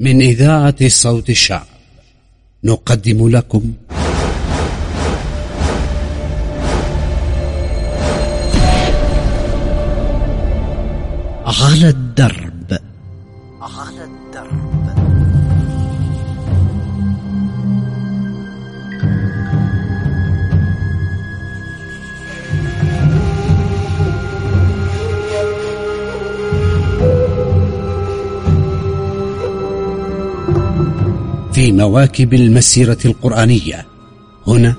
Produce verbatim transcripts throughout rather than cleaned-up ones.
من إذاعة صوت الشعب نقدم لكم على الدرب. على الدرب في مواكب المسيرة القرآنية. هنا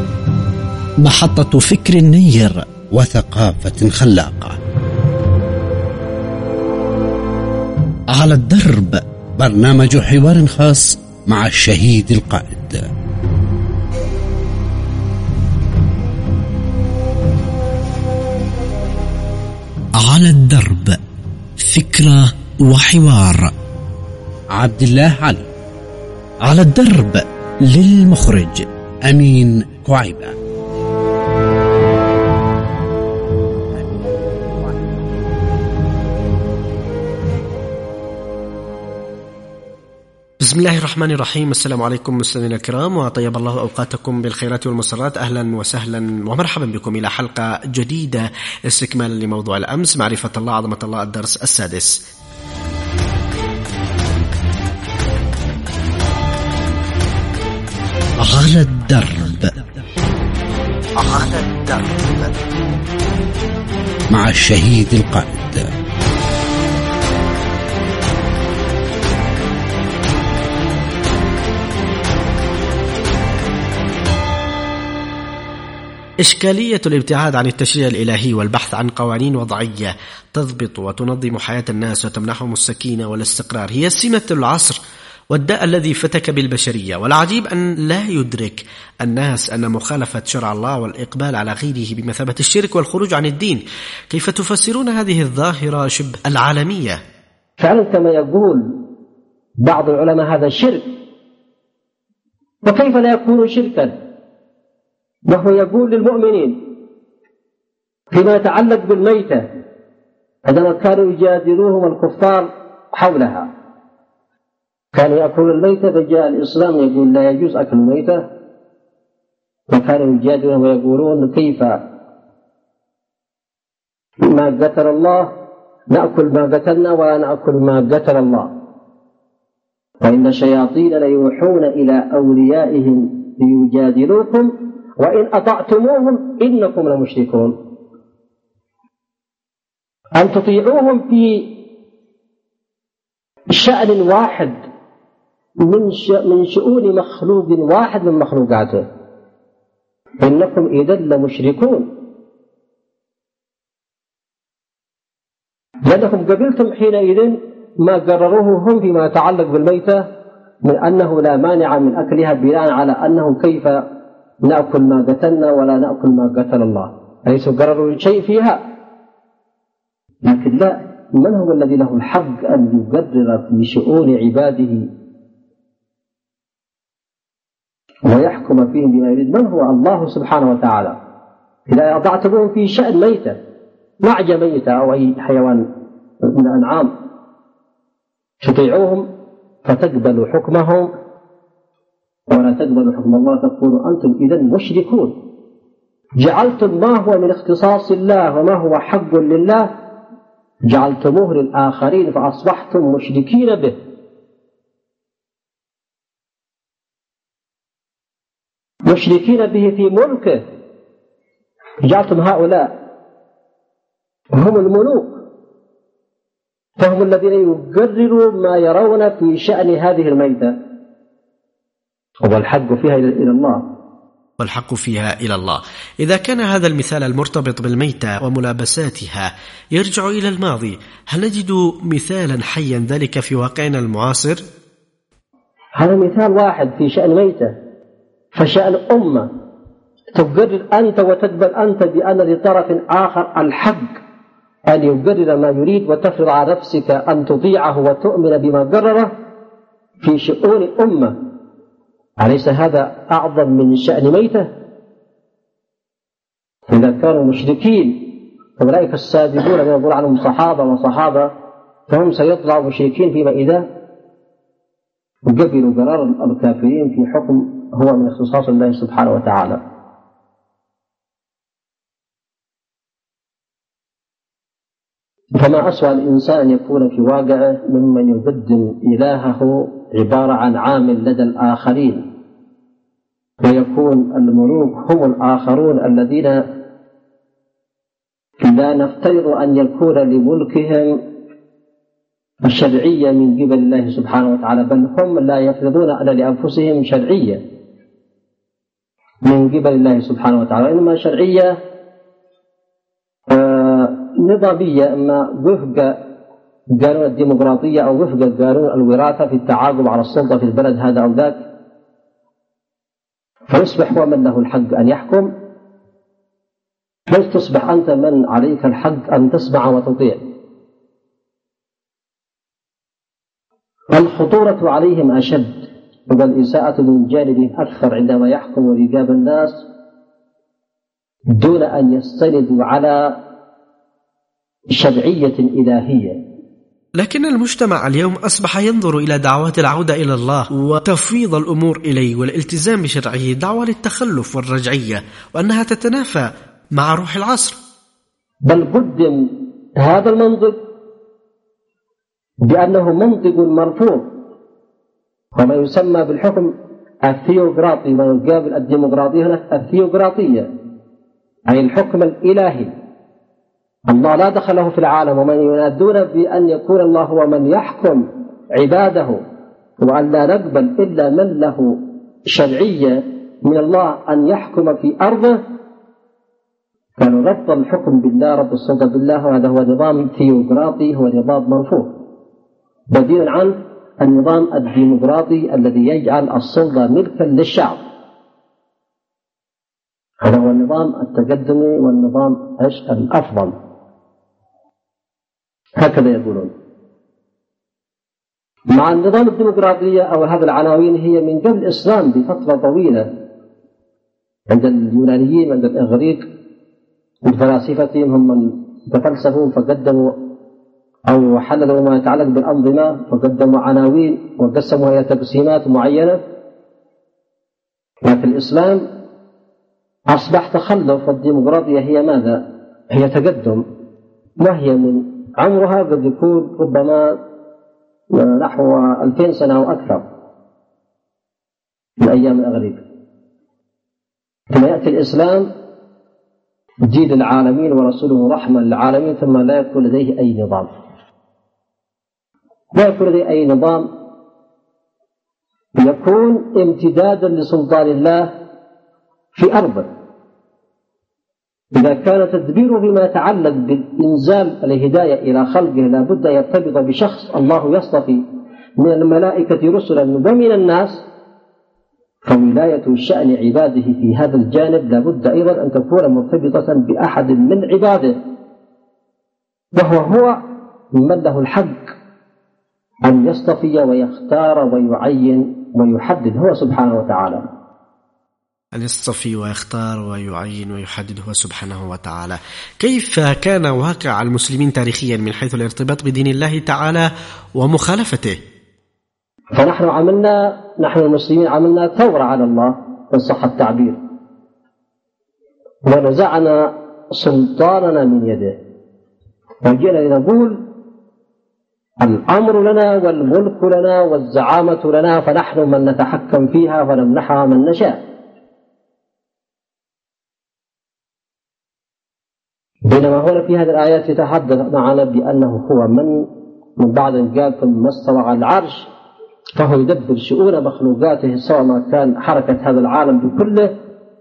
محطة فكر نير وثقافة خلاقة. على الدرب، برنامج حوار خاص مع الشهيد القائد. على الدرب، فكرة وحوار. عبد الله علي. على الدرب، للمخرج أمين كعيبة. بسم الله الرحمن الرحيم. السلام عليكم مستمعينا الكرام، وطيب الله أوقاتكم بالخيرات والمسرات. أهلا وسهلا ومرحبا بكم إلى حلقة جديدة استكمالا لموضوع الأمس، معرفة الله عظمة الله، الدرس السادس. على الدرب. على الدرب مع الشهيد القائد. إشكالية الابتعاد عن التشريع الإلهي والبحث عن قوانين وضعية تضبط وتنظم حياة الناس وتمنحهم السكينة والاستقرار هي سمة العصر والداء الذي فتك بالبشرية. والعجيب أن لا يدرك الناس أن مخالفة شرع الله والإقبال على غيره بمثابة الشرك والخروج عن الدين. كيف تفسرون هذه الظاهرة شبه العالمية؟ فعلا كما يقول بعض العلماء هذا شرك، وكيف لا يكون شركا وهو يقول للمؤمنين فيما يتعلق بالميتة عندما كانوا يجادلوهم الكفار حولها، كانوا يأكلون الميتة، فجاء الإسلام يقول لا يجوز أكل الميتة، وكانوا يجادلون ويقولون كيف ما قتل الله نأكل ما قتلنا ولا نأكل ما قتل الله، وإن الشياطين ليوحون إلى أوليائهم ليجادلوكم وإن أطعتموهم إنكم لمشركون. أن تطيعوهم في شأن واحد من شؤون مخلوق واحد من مخلوقاته إنكم إذا لمشركون، لأنكم قبلتم حينئذ ما قرروه هم فيما يتعلق بالميتة من أنه لا مانع من أكلها بناء على أنه كيف نأكل ما قتلنا ولا نأكل ما قتل الله، أليسوا قرروا شيء فيها؟ لكن لا، من هو الذي له الحق أن يقرر في شؤون عباده ويحكم فيهم بما يريد؟ من هو؟ الله سبحانه وتعالى. إذا أطعتموهم في شأن ميتة، نعجة ميتة أو أي حيوان من الأنعام، تطيعوهم فتقبلوا حكمهم ولا تقبلوا حكم الله، تقولوا أنتم إذن مشركون، جعلتم ما هو من اختصاص الله وما هو حق لله جعلتموه للآخرين فأصبحتم مشركين به. مشركين به في ملكه، جعلتم هؤلاء هم الملوك، فهم الذين يقرروا ما يرون في شأن هذه الميتة، والحق فيها إلى الله. والحق فيها إلى الله. إذا كان هذا المثال المرتبط بالميتة وملابساتها يرجع إلى الماضي، هل نجد مثالا حيا ذلك في واقعنا المعاصر؟ هذا مثال واحد في شأن ميتة، فشأن أمة تقرر أنت وتقبل أنت بأن لطرف آخر الحق أن يقرر ما يريد، وتفرض على نفسك أن تطيعه وتؤمن بما قرره في شؤون أمة، أليس هذا أعظم من شأن ميتة؟ إذا كانوا مشركين أولئك السابقون من يقول عنهم صحابة وصحابة، فهم سيطلعوا مشركين فيما إذا وقبلوا قرار الكافرين في حكم هو من اختصاص الله سبحانه وتعالى. فما أسوأ الإنسان أن يكون في واقعه ممن يقدم إلهه عبارة عن عامل لدى الآخرين، ويكون الملوك هم الآخرون الذين لا نفترض أن يكون لملكهم الشرعية من قبل الله سبحانه وتعالى، بل هم لا يفرضون على لأنفسهم شرعية من قبل الله سبحانه وتعالى، وإنما شرعية نظامية، إما وفق قانون الديمقراطية أو وفق قانون الوراثة في التعاقب على السلطة في البلد هذا أو ذاك، فيصبح هو من له الحق أن يحكم، بل تصبح أنت من عليك الحق أن تسمع وتطيع. الخطورة عليهم أشد والإساءة من جانب أكثر عندما يحكم رقاب الناس دون أن يستندوا على شرعية إلهية. لكن المجتمع اليوم أصبح ينظر إلى دعوات العودة إلى الله وتفويض الأمور إليه والالتزام بشرعه دعوة للتخلف والرجعية، وأنها تتنافى مع روح العصر. بل قدم هذا المنطق بأنه منطق مرفوض، وما يسمى بالحكم الثيوقراطي، ما يقابل الديمقراطية هنا الثيوقراطية، أي الحكم الإلهي. الله لا دخله في العالم، ومن ينادون بأن يكون الله هو من يحكم عباده، وأن لا نقبل إلا من له شرعية من الله أن يحكم في أرضه، كانوا ربط الحكم بالله، رب السلطة بالله، وهذا هو نظام ثيوقراطي، هو نظام مرفوض بديل عن النظام الديمقراطي الذي يجعل السلطة ملكا للشعب. هذا هو النظام التقدمي والنظام الأفضل، هكذا يقولون. مع النظام الديمقراطية أو هذه العناوين هي من قبل الإسلام بفترة طويلة عند اليونانيين، عند الإغريق، من فلاسفتهم هم من تفلسفوا فقدموا أو حللوا ما يتعلق بالأنظمة، فقدموا عناوين وقسموا إلى تقسيمات معينة. لكن الإسلام أصبح تخلف، والديمقراطية هي ماذا؟ هي تقدم، وهي من عمرها قد يكون ربما نحو ألفين سنة أو أكثر من أيام الإغريق. ثم يأتي الإسلام دين العالمين ورسوله رحمة للعالمين، ثم لا يكون لديه أي نظام، لا يكون لديه أي نظام، يكون امتدادا لسلطان الله في أرضه. إذا كان تدبيره بما يتعلق بإنزال الهداية إلى خلقه لا بد أن يرتبط بشخص الله يصطفي من الملائكة رسلا ومن الناس، فولاية شأن عباده في هذا الجانب لا بد أيضا أن تكون مرتبطة بأحد من عباده، وهو هو من له الحق أن يصطفي ويختار ويعين ويحدد هو سبحانه وتعالى، أن يصطفي ويختار ويعين ويحدد هو سبحانه وتعالى. كيف كان واقع المسلمين تاريخيا من حيث الارتباط بدين الله تعالى ومخالفته؟ فنحن عملنا نحن المسلمين عملنا ثورة على الله إن صح التعبير، ونزعنا سلطاننا من يده، وجئنا لنقول الأمر لنا والملك لنا والزعامة لنا، فنحن من نتحكم فيها ونمنحها من نشاء. بينما هنا في هذه الآيات يتحدث معنا بأنه هو من من بعد أن قال ثم استوى على العرش، فهو يدبر شؤون مخلوقاته سواء ما كان حركة هذا العالم بكله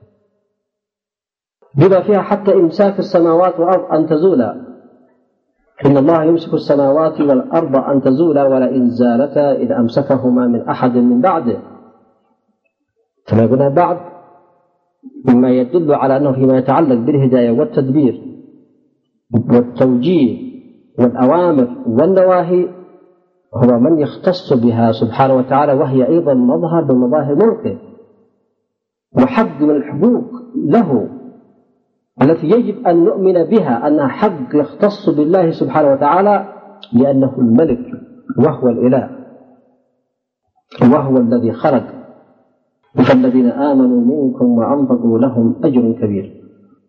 بما فيها حتى إمساك السماوات والأرض أن تزولا، إن الله يمسك السماوات والأرض أن تزولا ولئن زالتا إذ أمسكهما من أحد من بعده. كما قلنا بعد مما يدل على أنه فيما يتعلق بالهداية والتدبير والتوجيه والأوامر والنواهي هو من يختص بها سبحانه وتعالى، وهي أيضا مظهر من مظاهر ملكه وحق من الحقوق له التي يجب أن نؤمن بها أنها حق يختص بالله سبحانه وتعالى لأنه الملك وهو الإله. وهو الذي خلق، فالذين آمنوا منكم وأنفقوا لهم أجر كبير.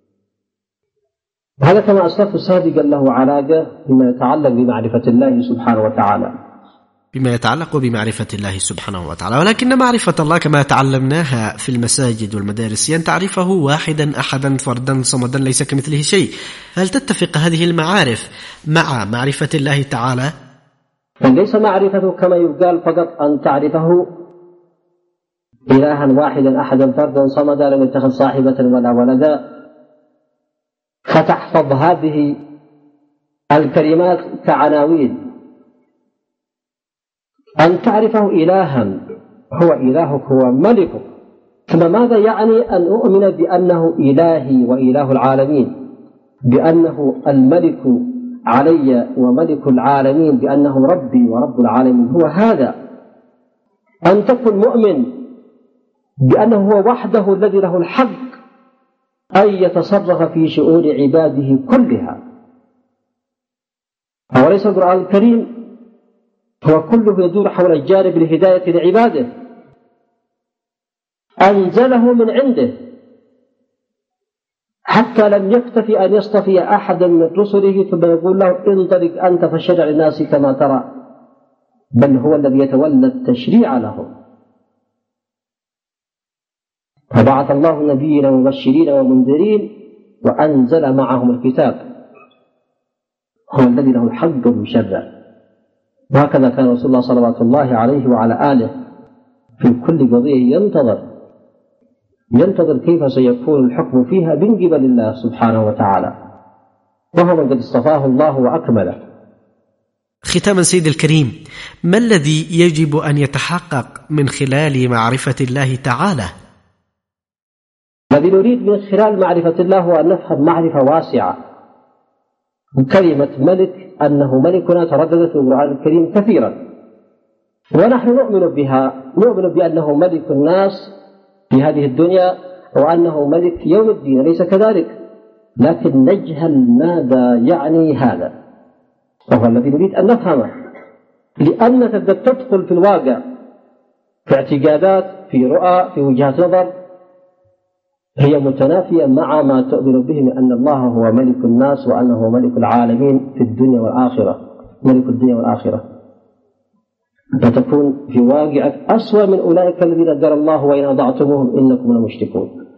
هذا كما أسلفت سابقا له علاقة بما يتعلق بمعرفة الله سبحانه وتعالى، بما يتعلق بمعرفة الله سبحانه وتعالى. ولكن معرفة الله كما تعلمناها في المساجد والمدارس أن تعرفه واحدا أحدا فردا صمدا ليس كمثله شيء. هل تتفق هذه المعارف مع معرفة الله تعالى؟ ليس معرفته كما يقال فقط أن تعرفه إلها واحدا أحدا فردا صمدا لم يتخذ صاحبة ولا ولدا، فتحفظ هذه الكلمات كعناوين. أن تعرفه إلها، هو إلهك، هو ملكك. ثم ماذا يعني أن أؤمن بأنه إلهي وإله العالمين، بأنه الملك علي وملك العالمين، بأنه ربي ورب العالمين؟ هو هذا أن تكون مؤمن بأنه هو وحده الذي له الحق أن يتصرف في شؤون عباده كلها. أوليس القرآن الكريم هو كله يدور حول جانب الهداية لعباده؟ أنزله من عنده حتى لم يكتفي أن يصطفي أحدا من رسله ثم يقول له انطلق أنت فشرع للناس كما ترى، بل هو الذي يتولى التشريع لهم. فبعث الله نبينا مبشرين ومنذرين وأنزل معهم الكتاب، هو الذي له الحق المشرع. وهكذا كان رسول الله صلوات الله عليه وعلى آله في كل قضية ينتظر ينتظر كيف سيكون الحكم فيها من قبل الله سبحانه وتعالى، وهو من قد اصطفاه الله وأكمله. ختاما سيد الكريم، ما الذي يجب أن يتحقق من خلال معرفة الله تعالى؟ الذي نريد من خلال معرفة الله هو أن نفهم معرفة واسعة. كلمة ملك أنه ملكنا ترددت في القرآن الكريم كثيرا، ونحن نؤمن بها، نؤمن بأنه ملك الناس في هذه الدنيا وأنه ملك يوم الدين، ليس كذلك؟ لكن نجهل ماذا يعني هذا، وهو الذي نريد أن نفهمه، لأنك قد تدخل في الواقع في اعتقادات، في رؤى، في وجهات نظر هي متنافية مع ما تؤمن به من أن الله هو ملك الناس وأنه ملك العالمين في الدنيا والآخرة، ملك الدنيا والآخرة. فتكون في واقعك أسوأ من أولئك الذين قال الله وإن أضعتموهم إنكم لمشركون.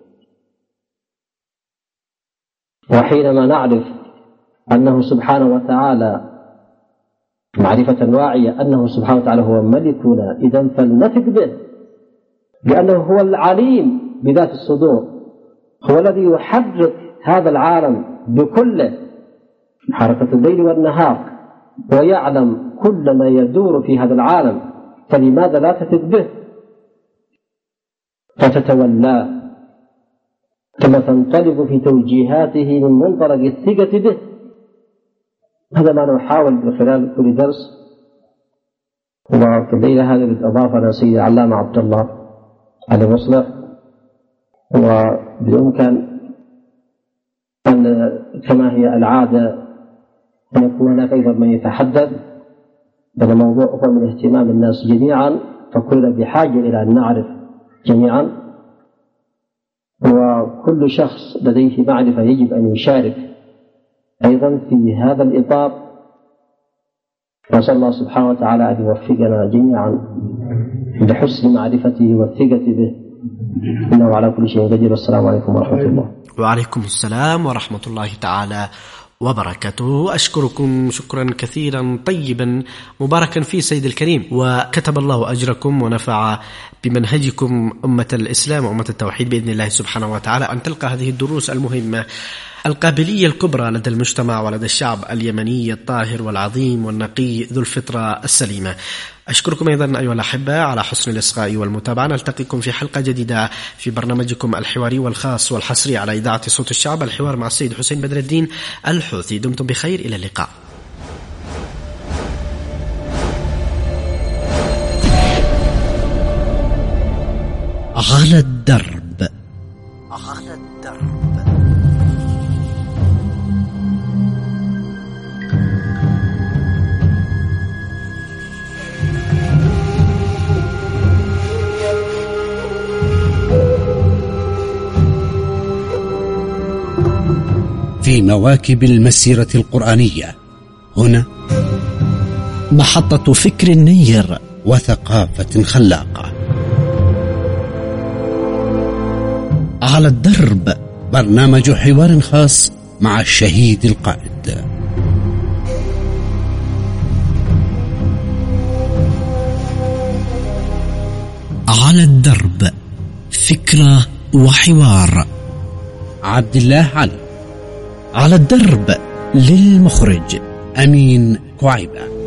وحينما نعرف أنه سبحانه وتعالى معرفة واعية أنه سبحانه وتعالى هو ملكنا، إذن فلنثق به لأنه هو العليم بذات الصدور، هو الذي يحرك هذا العالم بكله، حركة الليل والنهار، ويعلم كل ما يدور في هذا العالم، فلماذا لا تثق به فتتولاه ثم تنطلق في توجيهاته من منطلق الثقة به؟ هذا ما نحاول من خلال كل درس. وفي الليلة هذه أضافنا سيد العلامة عبد الله علي مصلح، وبالإمكان أن كما هي العادة أن يكون هناك أيضا من يتحدث. هذا موضوع هو من اهتمام الناس جميعا، فكلنا بحاجة إلى أن نعرف جميعا، وكل شخص لديه معرفة يجب أن يشارك أيضا في هذا الإطار. نسأل الله سبحانه وتعالى أن يوفقنا جميعا لحسن معرفته والثقة به، إنه على كل شيء قدير. والسلام عليكم ورحمة الله. وعليكم السلام ورحمة الله تعالى وبركاته. أشكركم شكرا كثيرا طيبا مباركا في سيد الكريم، وكتب الله أجركم ونفع بمنهجكم أمة الإسلام وأمة التوحيد بإذن الله سبحانه وتعالى، أن تلقى هذه الدروس المهمة القابلية الكبرى لدى المجتمع ولدى الشعب اليمني الطاهر والعظيم والنقي ذو الفطرة السليمة. أشكركم أيضا أيها الأحبة على حسن الإصغاء والمتابعة. نلتقيكم في حلقة جديدة في برنامجكم الحواري والخاص والحصري على إذاعة صوت الشعب، الحوار مع السيد حسين بدر الدين الحوثي. دمتم بخير، إلى اللقاء. على الدرب. على الدرب. في مواكب المسيرة القرآنية. هنا محطة فكر نير وثقافة خلاقة. على الدرب، برنامج حوار خاص مع الشهيد القائد. على الدرب، فكرة وحوار. عبد الله علي. على الدرب، للمخرج أمين كعيبة.